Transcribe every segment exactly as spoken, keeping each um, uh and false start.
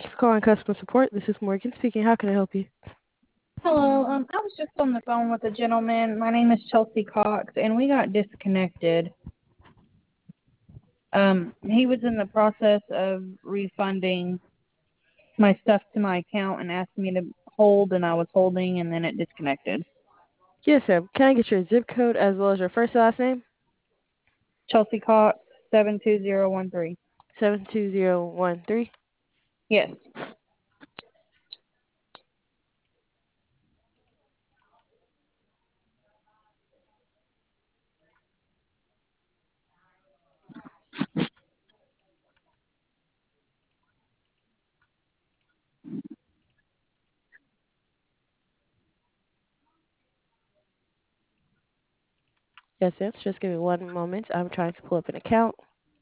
Thank you for calling customer support. This is Morgan speaking. How can I help you? Hello. Um, I was just on the phone with a gentleman. My name is Chelsea Cox, and we got disconnected. Um, he was in the process of refunding my stuff to my account and asked me to hold, and I was holding, and then it disconnected. Yes, ma'am. Can I get your zip code as well as your first and last name? Chelsea Cox, seven two zero one three. seven two zero one three. Yes. Yes, ma'am. Just give me one moment. I'm trying to pull up an account.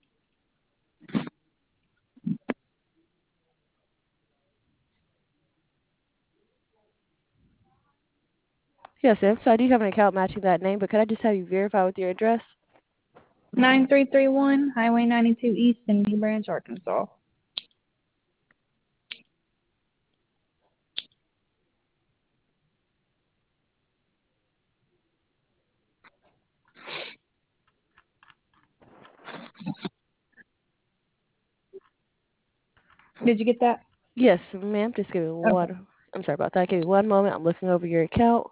Yes, ma'am. So I do have an account matching that name, but could I just have you verify with your address? nine three three one Highway ninety-two East in New Branch, Arkansas. Did you get that? Yes, ma'am. Just give me Okay. one. I'm sorry about that. Give me one moment. I'm looking over your account.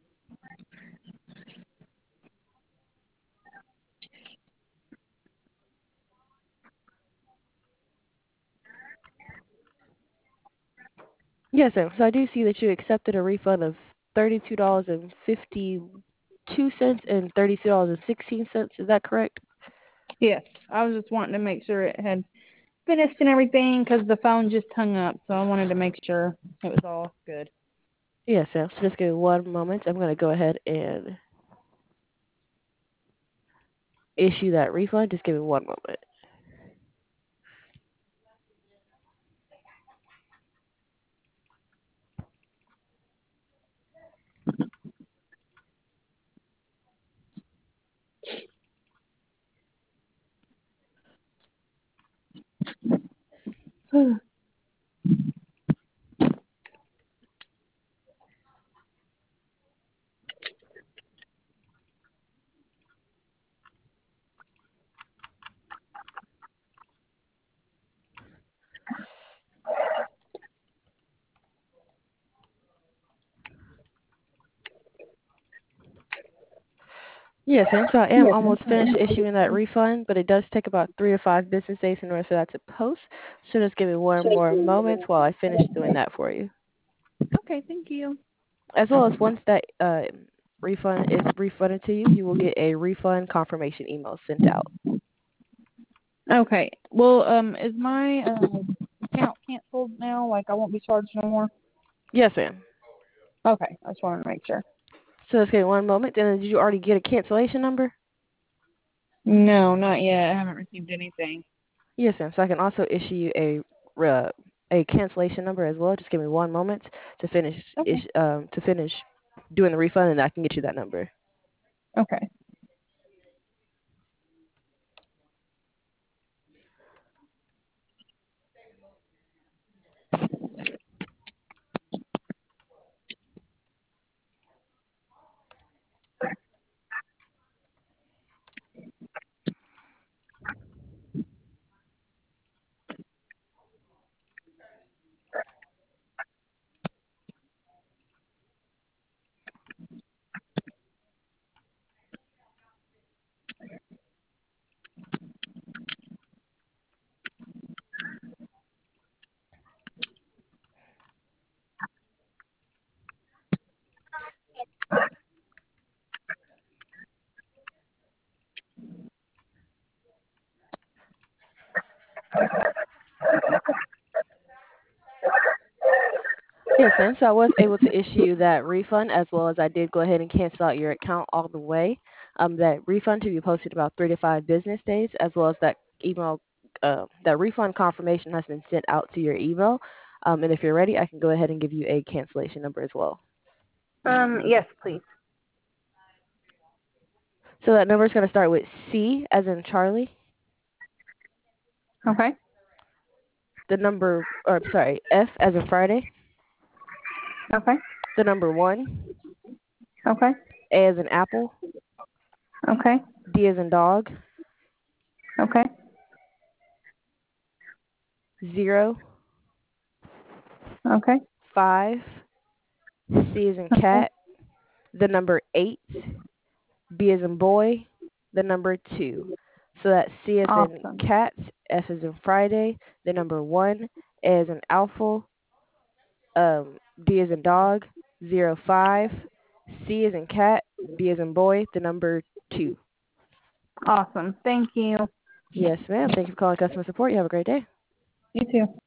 Yes, ma'am. So I do see that you accepted a refund of thirty-two dollars and fifty-two cents and thirty-two dollars and sixteen cents. Is that correct? Yes. I was just wanting to make sure it had finished and everything because the phone just hung up, so I wanted to make sure it was all good. Yes, ma'am. So just give me one moment. I'm going to go ahead and issue that refund. Just give me one moment. Yes, ma'am. So I am Yes, ma'am. almost finished issuing that refund, but it does take about three or five business days in order for that to post. So just give me one more moment while I finish doing that for you. Okay, thank you. As well as once that uh, refund is refunded to you, you will get a refund confirmation email sent out. Okay. Well, um, is my uh, account canceled now? Like, I won't be charged no more? Yes, ma'am. Okay, I just wanted to make sure. So just give me one moment. And did you already get a cancellation number? No, not yet. I haven't received anything. Yes, ma'am. So I can also issue you a uh, a cancellation number as well. Just give me one moment to finish Okay. ish, um, to finish doing the refund, and I can get you that number. Okay. Yes, ma'am. So I was able to issue that refund as well as I did go ahead and cancel out your account all the way. Um, that refund to be posted about three to five business days, as well as that email, uh, that refund confirmation has been sent out to your email. Um, and if you're ready, I can go ahead and give you a cancellation number as well. Um, yes, please. So that number is going to start with C as in Charlie. Okay. the number, or I'm sorry, F as in Friday, Okay. the number one, Okay. A as in apple, Okay. D as in dog, Okay. zero, Okay. five, C as in Okay. cat, the number eight, B as in boy, the number two. So that's C as in Awesome. cat, F as in Friday, the number one, A as in alpha, um, D as in dog, zero five, C as in cat, B as in boy, the number two. Awesome. Thank you. Yes, ma'am. Thank you for calling customer support. You have a great day. You too.